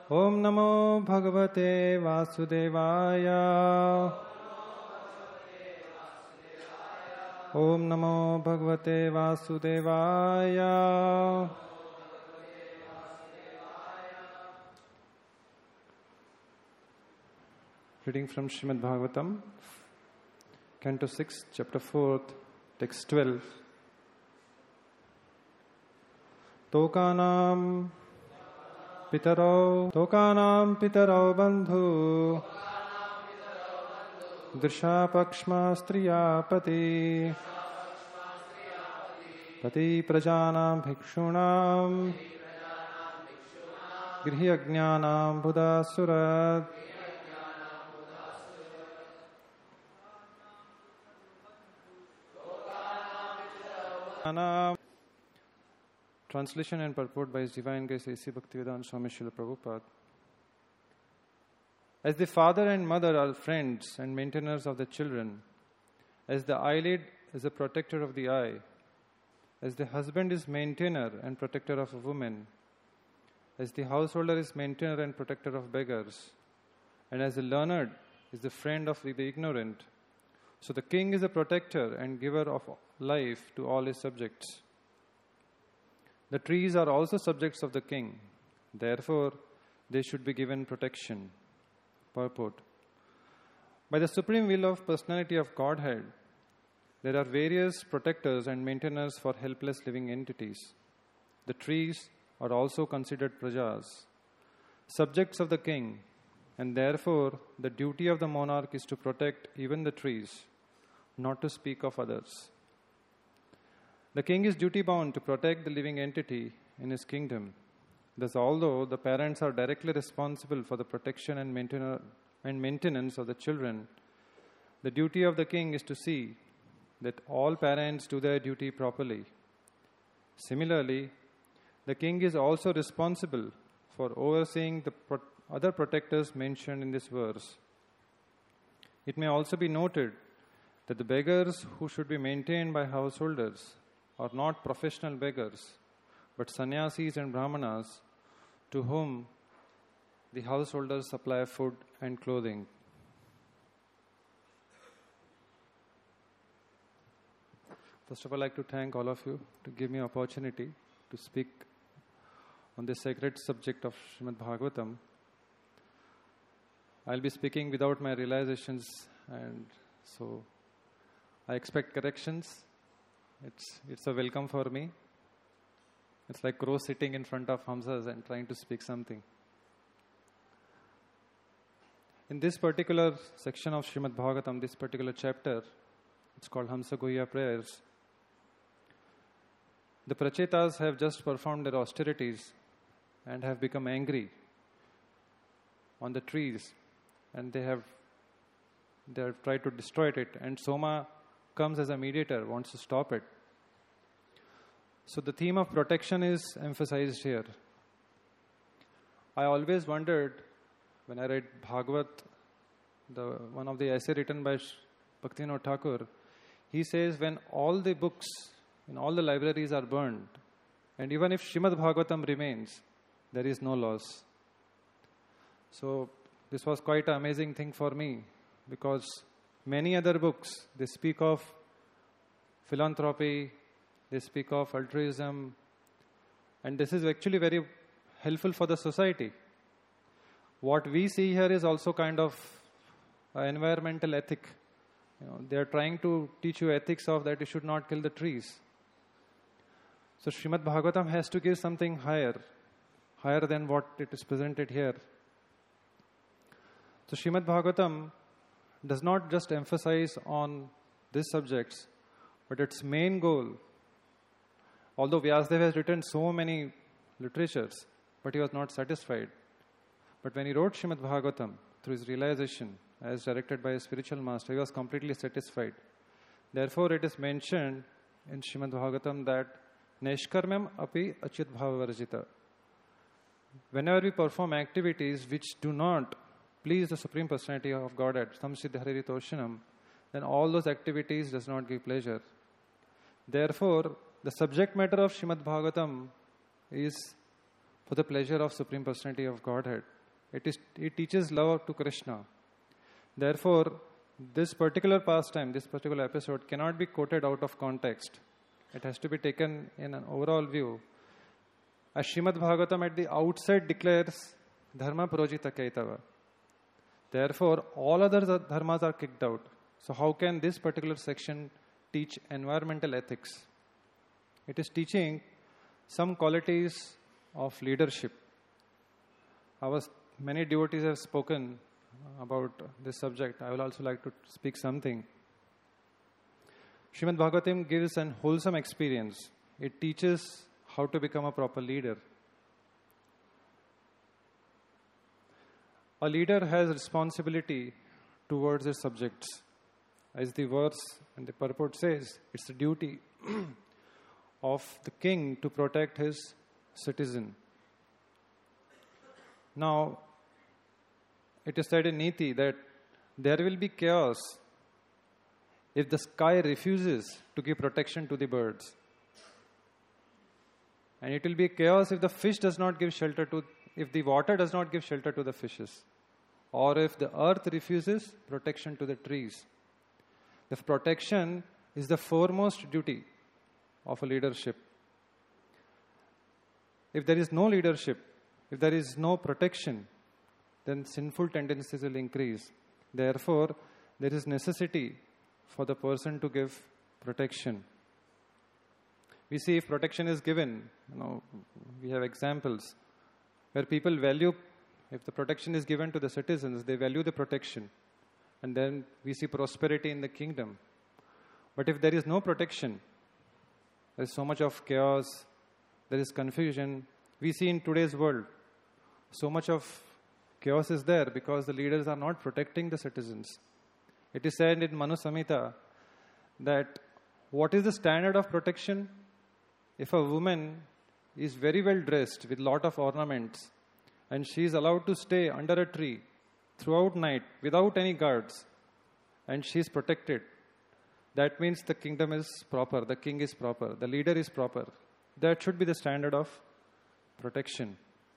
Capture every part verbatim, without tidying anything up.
Om Namo Bhagavate Vasudevaya. Om Namo Bhagavate Vasudevaya. Reading from Srimad Bhagavatam, Canto six, Chapter four, Text twelve. Tokanam Pitaro Tokanam Pitaro Bandhu Drisha Pakshma Striya Pati Pati Prajanam Bhikshunam Grihyagnyanam Buddha Surat. Translation and purport by His Divine Grace A C Bhaktivedanta Swami Srila Prabhupada. As the father and mother are friends and maintainers of the children, as the eyelid is a protector of the eye, as the husband is maintainer and protector of a woman, as the householder is maintainer and protector of beggars, and as the learned is the friend of the ignorant, so the king is a protector and giver of life to all his subjects. The trees are also subjects of the king. Therefore, they should be given protection. Purport. By the supreme will of personality of Godhead, there are various protectors and maintainers for helpless living entities. The trees are also considered prajas, subjects of the king, and therefore the duty of the monarch is to protect even the trees, not to speak of others. The king is duty-bound to protect the living entity in his kingdom. Thus, although the parents are directly responsible for the protection and, mainten- and maintenance of the children, the duty of the king is to see that all parents do their duty properly. Similarly, the king is also responsible for overseeing the pro- other protectors mentioned in this verse. It may also be noted that the beggars who should be maintained by householders are not professional beggars, but sannyasis and brahmanas to whom the householders supply food and clothing. First of all, I'd like to thank all of you to give me an opportunity to speak on this sacred subject of Srimad Bhagavatam. I'll be speaking without my realizations, and so I expect corrections. It's it's a welcome for me. It's like crow sitting in front of Hamsas and trying to speak something. In this particular section of Srimad Bhagavatam, this particular chapter, it's called Hamsa Guhya Prayers. The Prachetas have just performed their austerities and have become angry on the trees, and they have they have tried to destroy it, and Soma comes as a mediator, wants to stop it. So the theme of protection is emphasized here. I always wondered when I read Bhagavat, the one of the essay written by Bhaktivinoda Thakur, he says when all the books in all the libraries are burned, and even if Srimad Bhagavatam remains, there is no loss. So this was quite an amazing thing for me, because many other books, they speak of philanthropy, they speak of altruism, and this is actually very helpful for the society. What we see here is also kind of an environmental ethic. You know, they are trying to teach you ethics of that you should not kill the trees. So Srimad Bhagavatam has to give something higher, higher than what it is presented here. So Srimad Bhagavatam does not just emphasize on these subjects, but its main goal, although Vyasadeva has written so many literatures, but he was not satisfied. But when he wrote Srimad Bhagavatam, through his realization, as directed by his spiritual master, he was completely satisfied. Therefore, it is mentioned in Srimad Bhagavatam that Neshkarmyam api achyut bhava varjita. Whenever we perform activities which do not please the Supreme Personality of Godhead, Samsiddha Hariritoshyanam, then all those activities does not give pleasure. Therefore, the subject matter of Srimad Bhagavatam is for the pleasure of Supreme Personality of Godhead. It, is, it teaches love to Krishna. Therefore, this particular pastime, this particular episode cannot be quoted out of context. It has to be taken in an overall view. As Srimad Bhagavatam at the outset declares, Dharma Projita Kaitava. Therefore, all other dharmas are kicked out. So how can this particular section teach environmental ethics? It is teaching some qualities of leadership. Our many devotees have spoken about this subject. I will also like to speak something. Srimad Bhagavatam gives an wholesome experience. It teaches how to become a proper leader. A leader has responsibility towards his subjects. As the verse and the purport says, it's the duty of the king to protect his citizen. Now, it is said in Niti that there will be chaos if the sky refuses to give protection to the birds. And it will be chaos if the fish does not give shelter to, if the water does not give shelter to the fishes. Or if the earth refuses protection to the trees. The protection is the foremost duty of a leadership. If there is no leadership, if there is no protection, then sinful tendencies will increase. Therefore, there is necessity for the person to give protection. We see if protection is given, you know, we have examples where people value, if the protection is given to the citizens, they value the protection. And then we see prosperity in the kingdom. But if there is no protection, there is so much of chaos, there is confusion. We see in today's world, so much of chaos is there because the leaders are not protecting the citizens. It is said in Manu Samhita that what is the standard of protection? If a woman is very well dressed with lot of ornaments and she is allowed to stay under a tree throughout night without any guards and she is protected, that means the kingdom is proper, the king is proper, the leader is proper. That should be the standard of protection.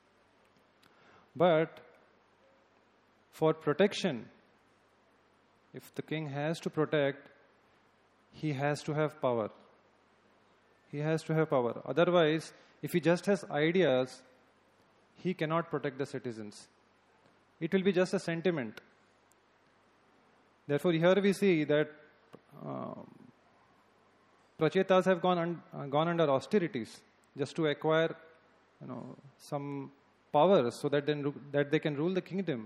But for protection, if the king has to protect, he has to have power. He has to have power. Otherwise, if he just has ideas, he cannot protect the citizens. It will be just a sentiment. Therefore, here we see that uh, prachetas have gone, un- uh, gone under austerities just to acquire, you know, some power so that, then, that they can rule the kingdom.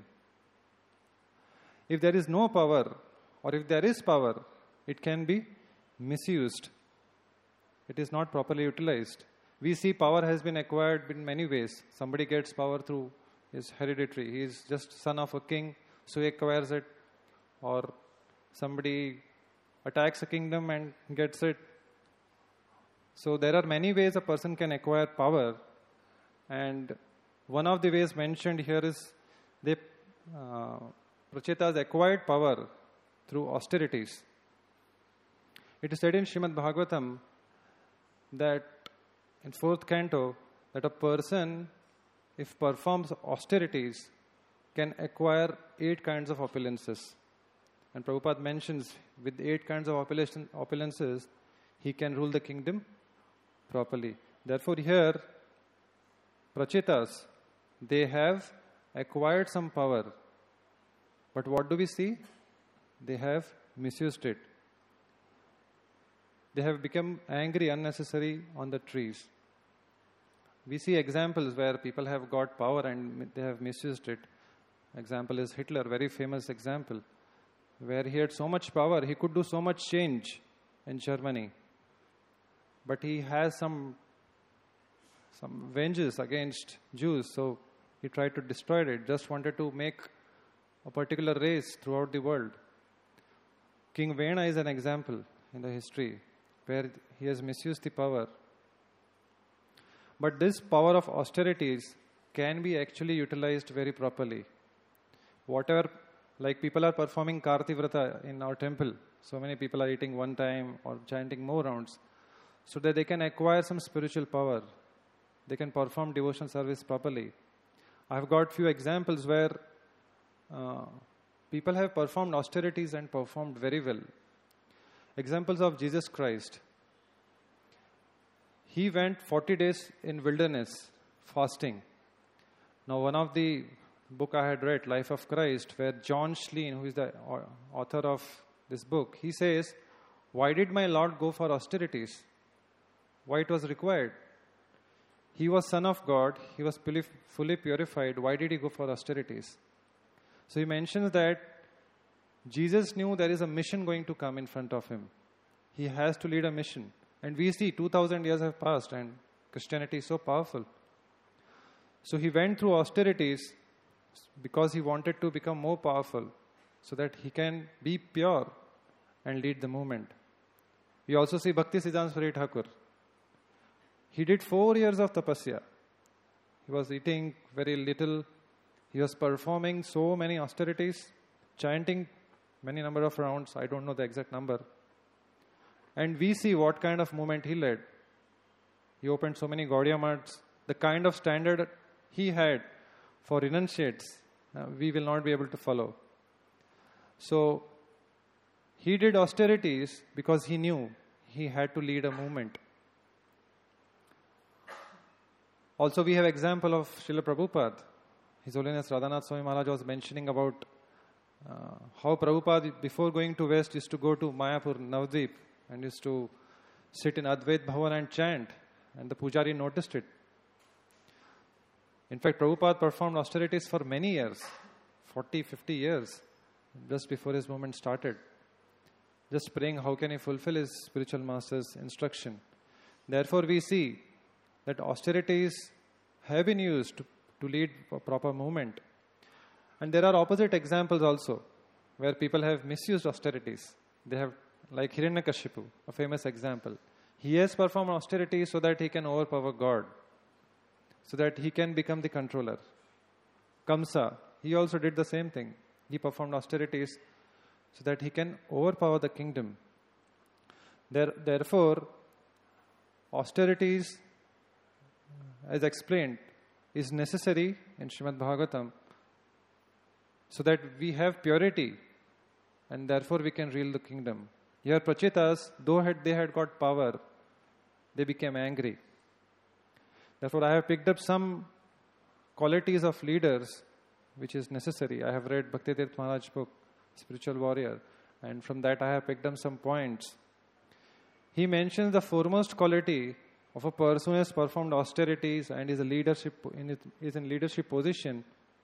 If there is no power, or if there is power, it can be misused. It is not properly utilized. We see power has been acquired in many ways. Somebody gets power through his hereditary. He is just son of a king, so he acquires it. Or somebody attacks a kingdom and gets it. So there are many ways a person can acquire power. And one of the ways mentioned here is they, uh, prachetas acquired power through austerities. It is said in Srimad Bhagavatam that in fourth canto, that a person, if performs austerities, can acquire eight kinds of opulences. And Prabhupada mentions with eight kinds of opulences, he can rule the kingdom properly. Therefore here, prachetas, they have acquired some power. But what do we see? They have misused it. They have become angry unnecessary on the trees. We see examples where people have got power and they have misused it. Example is Hitler, very famous example, where he had so much power, he could do so much change in Germany. But he has some, some vengeance against Jews, so he tried to destroy it, just wanted to make a particular race throughout the world. King Vena is an example in the history where he has misused the power. But this power of austerities can be actually utilized very properly. Whatever, like people are performing Karti Vrata in our temple, so many people are eating one time or chanting more rounds, so that they can acquire some spiritual power. They can perform devotional service properly. I've got few examples where uh, people have performed austerities and performed very well. Examples of Jesus Christ. He went forty days in wilderness fasting. Now, one of the book I had read, Life of Christ, where John Schleen, who is the author of this book, he says, why did my Lord go for austerities? Why it was required? He was Son of God. He was fully purified. Why did he go for austerities? So he mentions that Jesus knew there is a mission going to come in front of him. He has to lead a mission. And we see two thousand years have passed and Christianity is so powerful. So he went through austerities because he wanted to become more powerful so that he can be pure and lead the movement. We also see Bhakti Siddhanta Saraswati Thakur. He did four years of tapasya. He was eating very little. He was performing so many austerities, chanting many number of rounds. I don't know the exact number. And we see what kind of movement he led. He opened so many Gaudiya Maths. The kind of standard he had for renunciates, uh, we will not be able to follow. So, he did austerities because he knew he had to lead a movement. Also, we have example of Srila Prabhupada. His Holiness Radhanath Swami Maharaj was mentioning about uh, how Prabhupada, before going to West, used to go to Mayapur, Navadvip, and used to sit in Advait Bhavan and chant. And the Pujari noticed it. In fact, Prabhupada performed austerities for many years, forty, fifty years, just before his movement started. Just praying how can he fulfill his spiritual master's instruction. Therefore, we see that austerities have been used to, to lead a proper movement. And there are opposite examples also, where people have misused austerities. They have, like Hiranyakashipu, a famous example. He has performed austerities so that he can overpower God, so that he can become the controller. Kamsa, he also did the same thing. He performed austerities so that he can overpower the kingdom. There, therefore, austerities, as explained, is necessary in Srimad Bhagavatam so that we have purity and therefore we can rule the kingdom. Here, Prachitas, though had, they had got power, they became angry. Therefore, I have picked up some qualities of leaders which is necessary. I have read Bhaktivedanta Maharaj's book, Spiritual Warrior, and from that I have picked up some points. He mentions the foremost quality of a person who has performed austerities and is a leadership in it, is in leadership position.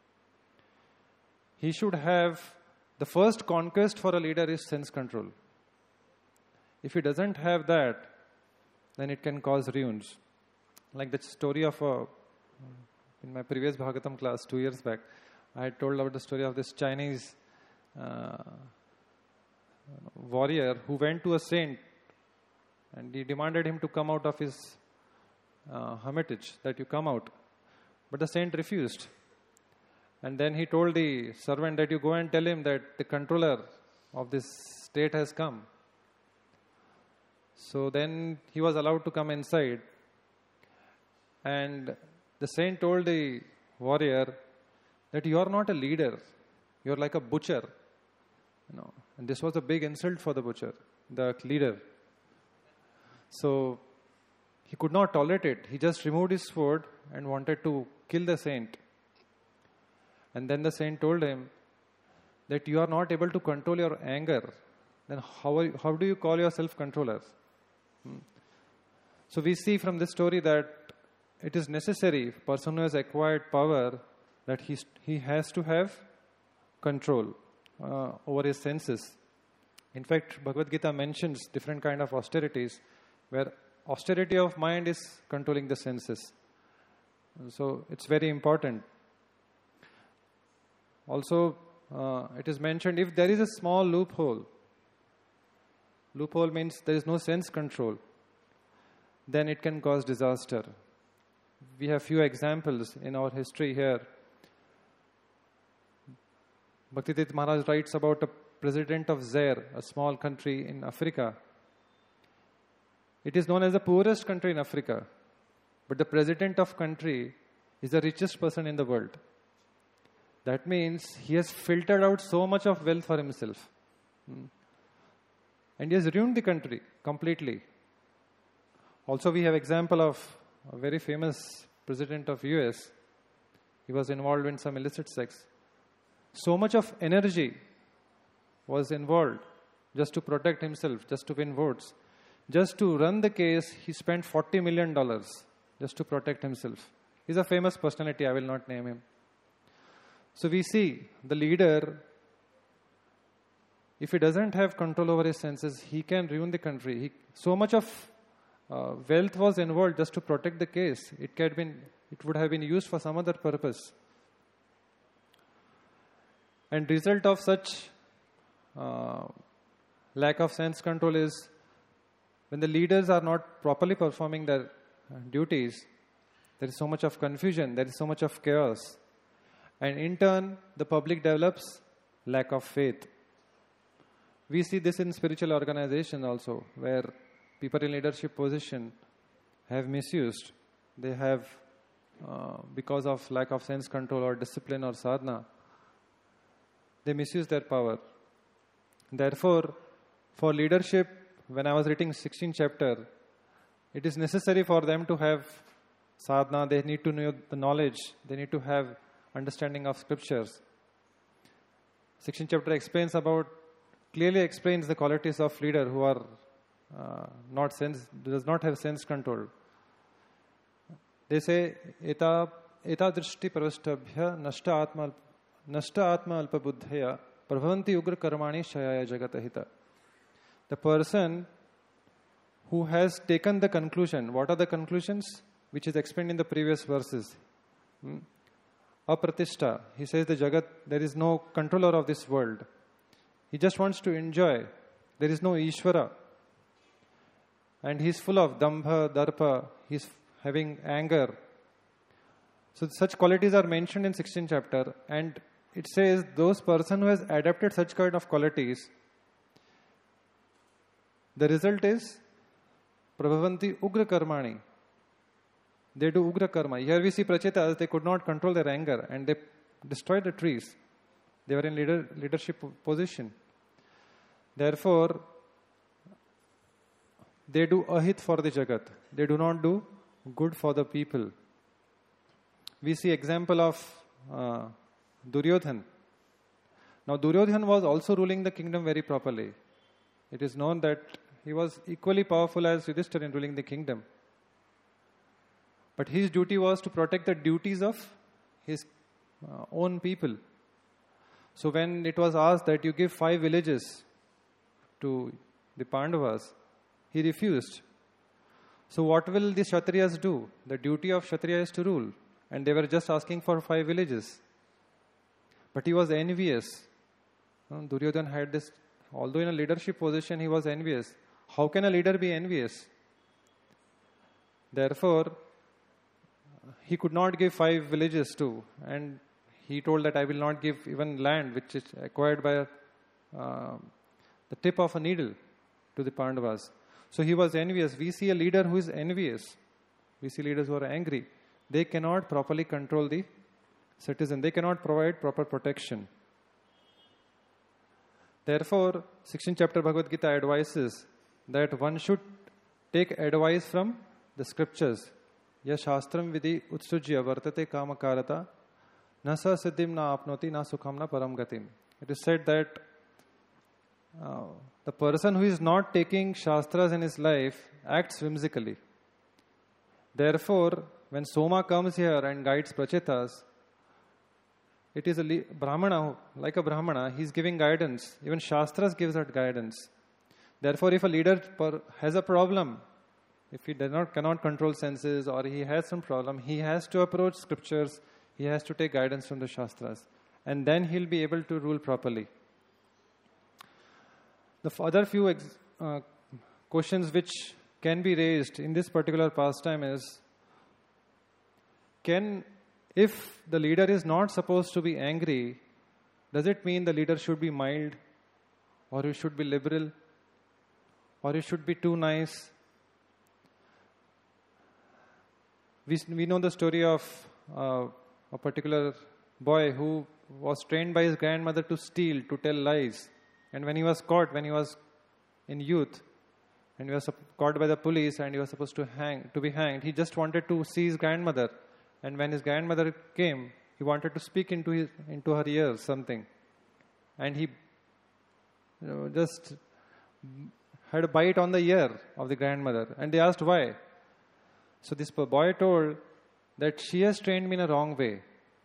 He should have, the first conquest for a leader is sense control. If he doesn't have that, then it can cause ruins. Like the story of a, in my previous Bhagavatam class two years back, I had told about the story of this Chinese uh, warrior who went to a saint and he demanded him to come out of his uh, hermitage, that you come out. But the saint refused. And then he told the servant that you go and tell him that the controller of this state has come. So then he was allowed to come inside. And the saint told the warrior that you are not a leader. You are like a butcher. You know, and this was a big insult for the butcher, the leader. So he could not tolerate it. He just removed his sword and wanted to kill the saint. And then the saint told him that you are not able to control your anger. Then how, are you, how do you call yourself controller? Hmm. So we see from this story that it is necessary, person who has acquired power, that he, he has to have control uh, over his senses. In fact, Bhagavad Gita mentions different kind of austerities, where austerity of mind is controlling the senses. So it's very important. Also, uh, it is mentioned if there is a small loophole, loophole means there is no sense control, then it can cause disaster. We have few examples in our history here. Bhaktivedanta Maharaj writes about a president of Zaire, a small country in Africa. It is known as the poorest country in Africa, but the president of country is the richest person in the world. That means he has filtered out so much of wealth for himself. Hmm. And he has ruined the country completely. Also, we have example of a very famous president of U S. He was involved in some illicit sex. So much of energy was involved just to protect himself, just to win votes. Just to run the case, he spent forty million dollars just to protect himself. He's a famous personality, I will not name him. So we see the leader, if he doesn't have control over his senses, he can ruin the country. He, so much of uh, wealth was involved just to protect the case. It could have been, it would have been used for some other purpose. And result of such uh, lack of sense control is when the leaders are not properly performing their uh, duties, there is so much of confusion, there is so much of chaos. And in turn, the public develops lack of faith. We see this in spiritual organizations also, where people in leadership position have misused. They have, uh, because of lack of sense control or discipline or sadhana, they misuse their power. Therefore, for leadership, when I was reading sixteenth chapter, it is necessary for them to have sadhana, they need to know the knowledge, they need to have understanding of scriptures. sixteenth chapter explains about, clearly explains the qualities of leader who are uh, not sense, does not have sense control. They say, Eta, eta drishti pravashtabhya nashta atma, nashta atma alpa buddhaya prabhavanti ugra karmani shayaya jagatahita. The person who has taken the conclusion, what are the conclusions? Which is explained in the previous verses. Hmm? Apratishta, he says the Jagat, there is no controller of this world. He just wants to enjoy. There is no Ishvara. And he is full of dambha, darpa, he is having anger. So such qualities are mentioned in sixteenth chapter, and it says those person who has adapted such kind of qualities, the result is prabhavanti ugra karmani. They do ugra karma. Here we see prachetas, they could not control their anger and they destroyed the trees. They were in leader, leadership position. Therefore, they do ahit for the jagat. They do not do good for the people. We see example of uh, Duryodhan. Now Duryodhan was also ruling the kingdom very properly. It is known that he was equally powerful as Yudhishthira in ruling the kingdom. But his duty was to protect the duties of his uh, own people. So when it was asked that you give five villages to the Pandavas, he refused. So what will the Kshatriyas do? The duty of Kshatriya is to rule. And they were just asking for five villages. But he was envious. Duryodhan had this, although in a leadership position he was envious. How can a leader be envious? Therefore, he could not give five villages to, and he told that I will not give even land which is acquired by uh, the tip of a needle to the Pandavas. So he was envious. We see a leader who is envious. We see leaders who are angry. They cannot properly control the citizen. They cannot provide proper protection. Therefore, sixteenth chapter Bhagavad Gita advises that one should take advice from the scriptures. Ya shastram vidhi utsujya vartate kamakarata na sa siddhim na apnoti na sukham na param gatim. It is said that uh, the person who is not taking shastras in his life acts whimsically. Therefore, when Soma comes here and guides Prachetas, it is a li- Brahmana, like a Brahmana, he is giving guidance. Even Shastras gives that guidance. Therefore, if a leader per- has a problem, if he does not cannot control senses or he has some problem, he has to approach scriptures, he has to take guidance from the Shastras. And then he'll be able to rule properly. The other few ex- uh, questions which can be raised in this particular pastime is, can, if the leader is not supposed to be angry, does it mean the leader should be mild, or he should be liberal, or he should be too nice? We, we know the story of uh, a particular boy who was trained by his grandmother to steal, to tell lies. And when he was caught, when he was in youth, and he was caught by the police and he was supposed to hang, to be hanged, he just wanted to see his grandmother. And when his grandmother came, he wanted to speak into his, into her ears something. And he you know, just had a bite on the ear of the grandmother. And they asked why. So this boy told that she has trained me in a wrong way.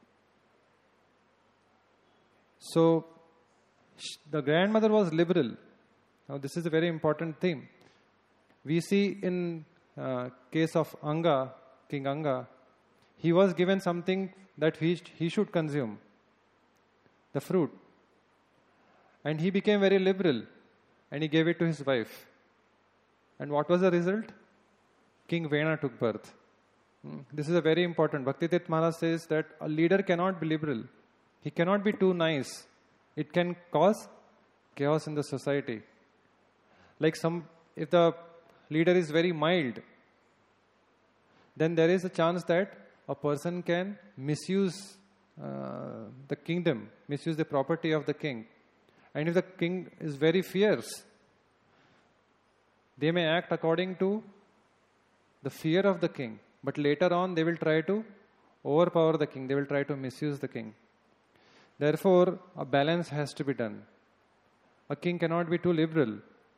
So the grandmother was liberal. Now this is a very important theme. We see in uh, case of Anga, King Anga, he was given something that he, he should consume, the fruit. And he became very liberal and he gave it to his wife. And what was the result? King Vena took birth. Hmm. This is a very important. Bhaktivedanta Maharaj says that a leader cannot be liberal. He cannot be too nice. It can cause chaos in the society. Like some, if the leader is very mild, then there is a chance that a person can misuse uh, the kingdom, misuse the property of the king. And if the king is very fierce, they may act according to the fear of the king. But later on, they will try to overpower the king. They will try to misuse the king. Therefore, a balance has to be done. A king cannot be too liberal.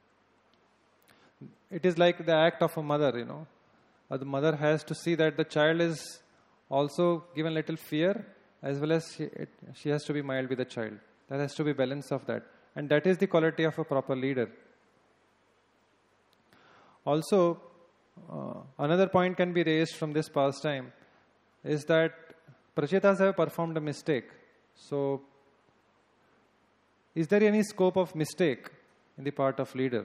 It is like the act of a mother, you know. Uh, the mother has to see that the child is also given little fear, as well as she, it, she has to be mild with the child. There has to be balance of that. And that is the quality of a proper leader. Also, uh, another point can be raised from this pastime is that Prachetas have performed a mistake. So, is there any scope of mistake in the part of leader?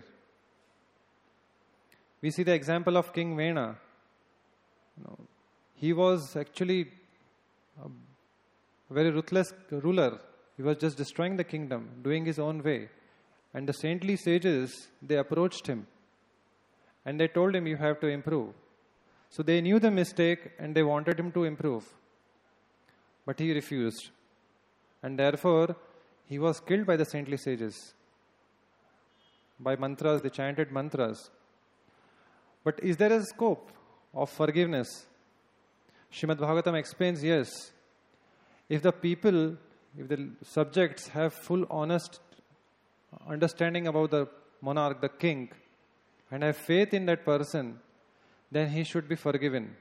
We see the example of King Vena. You know, he was actually a very ruthless ruler. He was just destroying the kingdom, doing his own way. And the saintly sages, they approached him. And they told him, you have to improve. So they knew the mistake and they wanted him to improve. But he refused. And therefore, he was killed by the saintly sages. By mantras, they chanted mantras. But is there a scope of forgiveness? Srimad Bhagavatam explains, yes. If the people, if the subjects have full honest understanding about the monarch, the king, and have faith in that person, then he should be forgiven.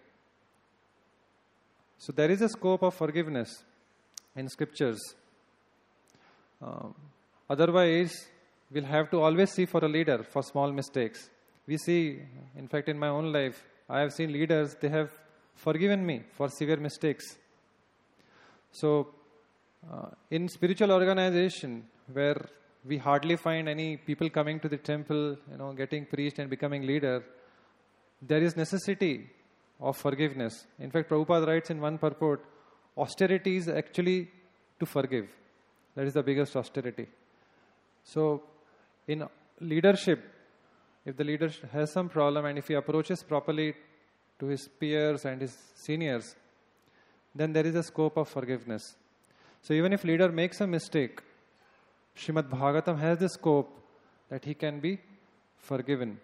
So there is a scope of forgiveness in scriptures. Uh, otherwise, we'll have to always see for a leader for small mistakes. We see, in fact, in my own life, I have seen leaders, they have forgiven me for severe mistakes. So, uh, in spiritual organization, where we hardly find any people coming to the temple, you know, getting preached and becoming leader, there is necessity of forgiveness. In fact, Prabhupada writes in one purport, austerity is actually to forgive. That is the biggest austerity. So, in leadership, if the leader has some problem and if he approaches properly to his peers and his seniors, then there is a scope of forgiveness. So even if leader makes a mistake, Srimad Bhagavatam has the scope that he can be forgiven.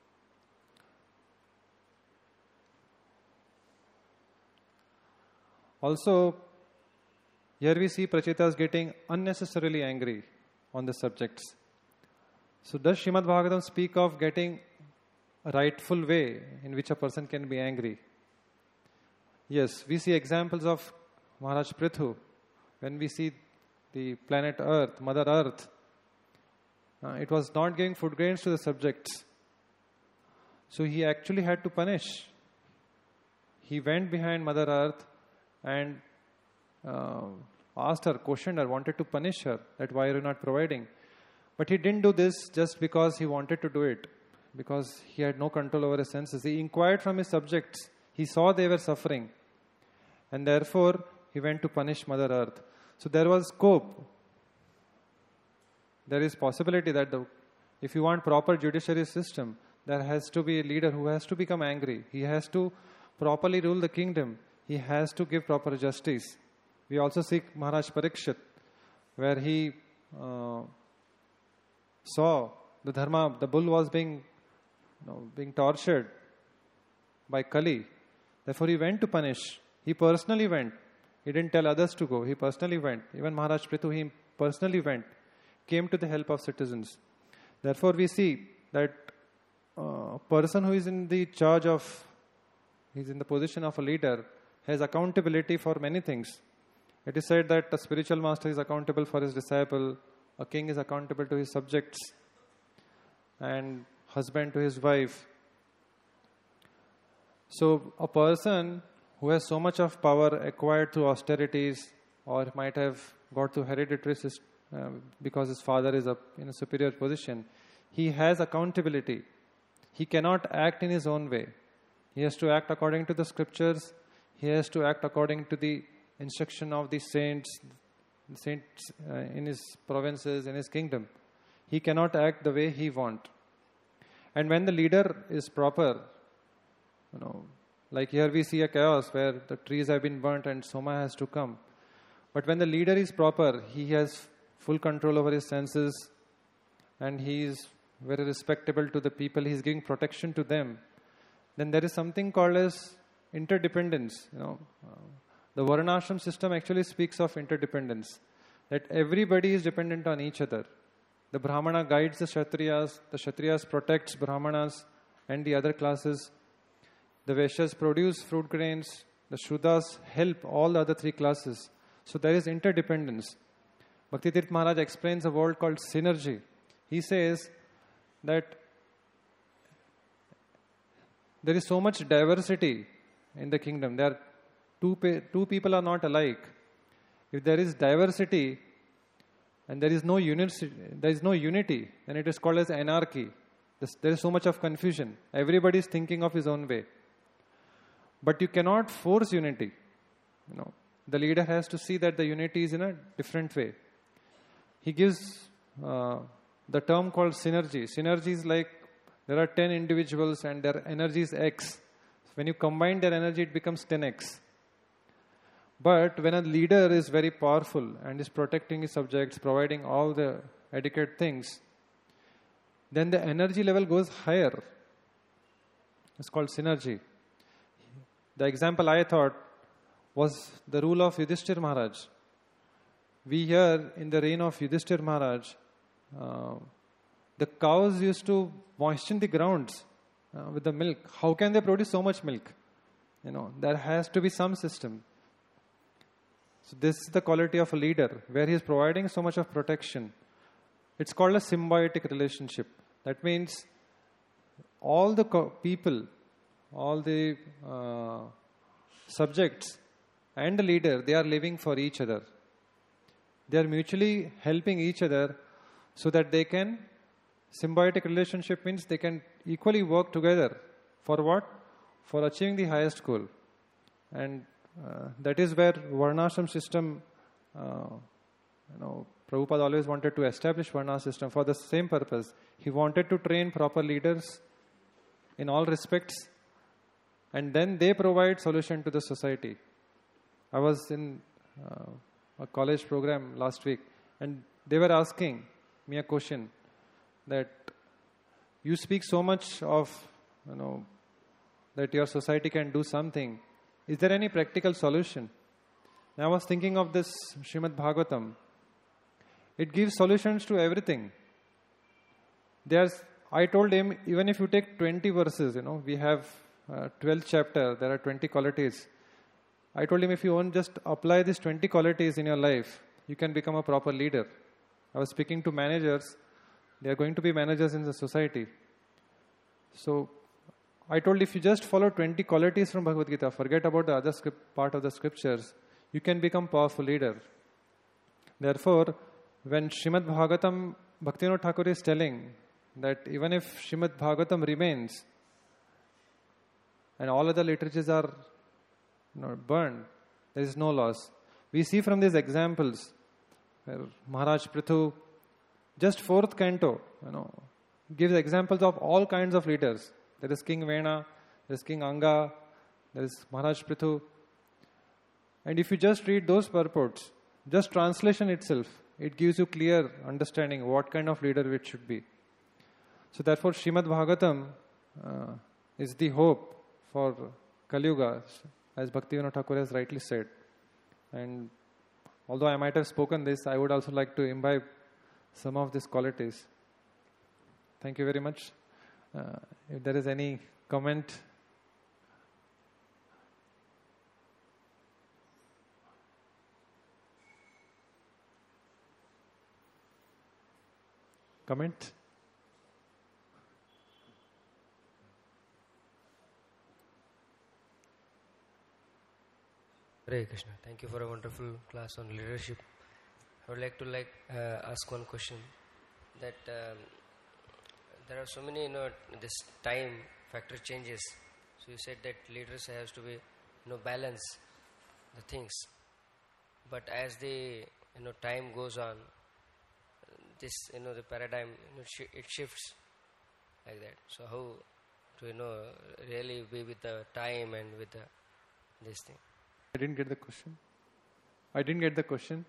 Also, here we see Prachetas getting unnecessarily angry on the subjects. So does Srimad Bhagavatam speak of getting a rightful way in which a person can be angry? Yes, we see examples of Maharaj Prithu. When we see the planet Earth, Mother Earth, uh, it was not giving food grains to the subjects. So he actually had to punish. He went behind Mother Earth and uh, asked her, questioned her, wanted to punish her, that why are you not providing? But he didn't do this just because he wanted to do it, because he had no control over his senses. He inquired from his subjects. He saw they were suffering. And therefore, he went to punish Mother Earth. So there was scope. There is possibility that the, if you want proper judiciary system, there has to be a leader who has to become angry. He has to properly rule the kingdom. He has to give proper justice. We also see Maharaj Parikshit, where he uh, saw the dharma, the bull was being, you know, being tortured by Kali. Therefore, he went to punish. He personally went. He didn't tell others to go. He personally went. Even Maharaj Prithu, he personally went, came to the help of citizens. Therefore, we see that uh, a person who is in the charge of, he's in the position of a leader, has accountability for many things. It is said that a spiritual master is accountable for his disciple, a king is accountable to his subjects, and husband to his wife. So a person who has so much of power acquired through austerities, or might have got through hereditary system, uh, because his father is up in a superior position, he has accountability. He cannot act in his own way. He has to act according to the scriptures. He has to act according to the instruction of the saints, the saints uh, in his provinces, in his kingdom. He cannot act the way he wants. And when the leader is proper, you know, like here we see a chaos where the trees have been burnt and Soma has to come. But when the leader is proper, he has full control over his senses, and he is very respectable to the people. He is giving protection to them. Then there is something called as interdependence. You know, uh, the Varnashram system actually speaks of interdependence, that everybody is dependent on each other. The Brahmana guides the Kshatriyas, the Kshatriyas protects Brahmanas and the other classes. The Vaishyas produce fruit grains, the Shudras help all the other three classes. So there is interdependence. Bhaktitirtha Maharaj explains a word called synergy. He says that there is so much diversity in the kingdom. There are two, pe- two people are not alike. If there is diversity and there is no unity, there is no unity, then it is called as anarchy. There is so much of confusion. Everybody is thinking of his own way. But you cannot force unity. You know, the leader has to see that the unity is in a different way. He gives uh, the term called synergy. Synergy is like there are ten individuals and their energy is X. When you combine their energy, it becomes ten X. But when a leader is very powerful and is protecting his subjects, providing all the adequate things, then the energy level goes higher. It's called synergy. The example I thought was the rule of Yudhishthir Maharaj. We hear in the reign of Yudhishthir Maharaj, uh, the cows used to moisten the grounds uh, with the milk. How can they produce so much milk? You know, there has to be some system. So this is the quality of a leader, where he is providing so much of protection. It's called a symbiotic relationship. That means all the co- people, all the uh, subjects and the leader, they are living for each other. They are mutually helping each other so that they can, symbiotic relationship means they can equally work together. For what? For achieving the highest goal. And uh, that is where Varnashram system, uh, you know, Prabhupada always wanted to establish Varna system for the same purpose. He wanted to train proper leaders in all respects, and then they provide solution to the society. I was in uh, a college program last week, and they were asking me a question that you speak so much of, you know, that your society can do something. Is there any practical solution? And I was thinking of this Srimad Bhagavatam. It gives solutions to everything. There's, I told him, even if you take twenty verses, you know, we have uh, twelfth chapter, there are twenty qualities. I told him if you won't just apply these twenty qualities in your life, you can become a proper leader. I was speaking to managers. They are going to be managers in the society. So I told if you just follow twenty qualities from Bhagavad Gita, forget about the other script, part of the scriptures, you can become powerful leader. Therefore, when Srimad Bhagavatam, Bhaktivinoda Thakur is telling that even if Srimad Bhagavatam remains and all other literatures are, you know, burned, there is no loss. We see from these examples where Maharaj Prithu, just fourth canto, you know, gives examples of all kinds of leaders. There is King Vena, there is King Anga, there is Maharaj Prithu. And if you just read those purports, just translation itself, it gives you clear understanding what kind of leader it should be. So therefore, Srimad Bhagavatam uh, is the hope for Kali Yuga, as Bhaktivinoda Thakur has rightly said. And although I might have spoken this, I would also like to imbibe some of these qualities. Thank you very much. Uh, if there is any comment. Comment? Hare Krishna. Thank you for a wonderful class on leadership. I would like to like uh, ask one question. That um, there are so many, you know, this time factor changes. So you said that leaders has to be, you know, balance the things. But as the, you know, time goes on, this, you know, the paradigm, you know, sh- it shifts like that. So how to, you know, really be with the time and with the this thing? I didn't get the question. I didn't get the question.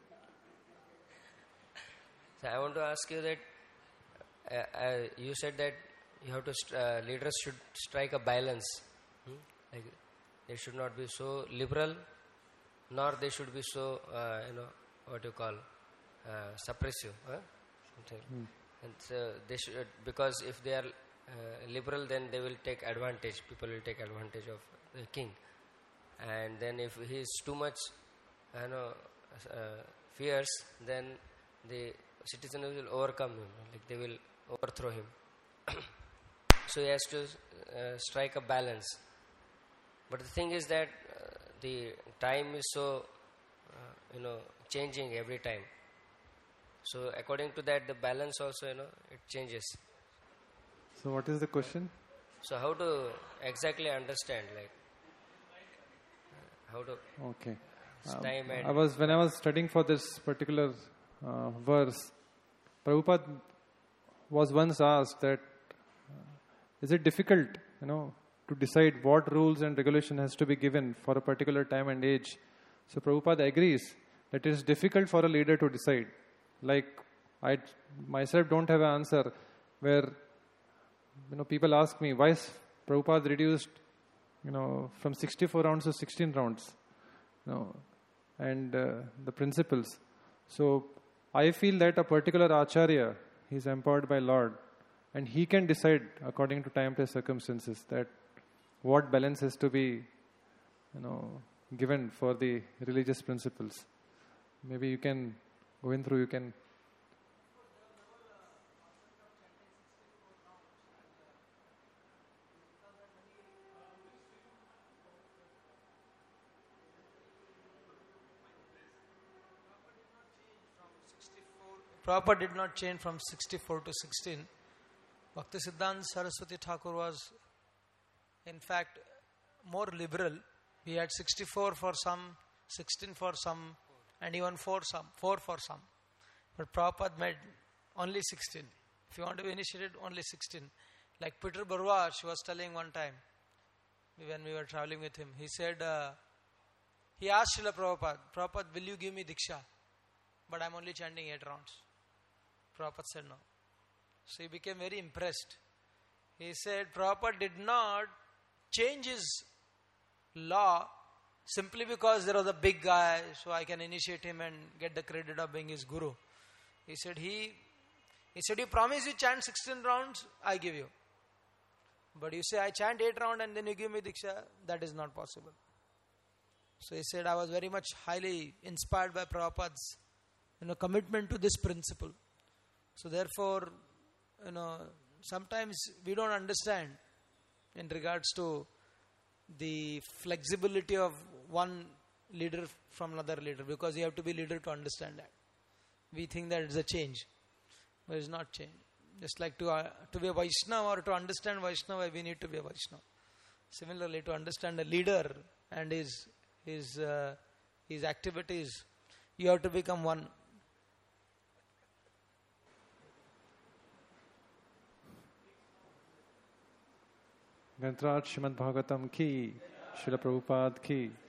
So I want to ask you that uh, uh, you said that you have to st- uh, leaders should strike a balance. Hmm? Like they should not be so liberal, nor they should be so uh, you know what you call uh, suppressive. Huh? Hmm. And so they should, because if they are uh, liberal, then they will take advantage. People will take advantage of the king. And then if he is too much, you know, uh, fierce, then the citizens will overcome him. Like they will overthrow him. So he has to uh, strike a balance. But the thing is that uh, the time is so, uh, you know, changing every time. So according to that, the balance also, you know, it changes. So what is the question? So how to exactly understand, like, uh, how to... Okay. Um, time and I was when I was studying for this particular uh, verse, Prabhupada was once asked that, uh, is it difficult, you know, to decide what rules and regulation has to be given for a particular time and age? So Prabhupada agrees that it is difficult for a leader to decide. Like I myself don't have an answer where, you know, people ask me why Prabhupada reduced, you know, from sixty-four rounds to sixteen rounds, you know, and uh, the principles. So I feel that a particular acharya, he is empowered by Lord, and he can decide according to time and circumstances that what balance has to be, you know, given for the religious principles. Maybe you can go in through, you can. Prabhupada did not change from sixty-four to sixteen. Bhaktisiddhanta Saraswati Thakur was, in fact, more liberal. He had sixty-four for some, sixteen for some, and even four some, four for some. But Prabhupada made only sixteen. If you want to be initiated, only sixteen. Like Peter Barua, she was telling one time, when we were traveling with him, he said, uh, he asked Srila Prabhupada, Prabhupada, will you give me Diksha? But I'm only chanting eight rounds. Prabhupada said no. So he became very impressed. He said, Prabhupada did not change his law simply because there was a big guy, so I can initiate him and get the credit of being his guru. He said, he, he said, you promise you chant sixteen rounds, I give you. But you say, I chant eight rounds and then you give me Diksha, that is not possible. So he said, I was very much highly inspired by Prabhupada's, you know, commitment to this principle. So therefore, you know, sometimes we don't understand in regards to the flexibility of one leader from another leader, because you have to be leader to understand that. We think that it's a change, but it's not change. Just like to uh, to be a Vaishnava or to understand Vaishnava, we need to be a Vaishnava. Similarly, to understand a leader and his his uh, his activities, you have to become one. Grantraj Srimad Bhagavatam ki, Srila Prabhupada ki.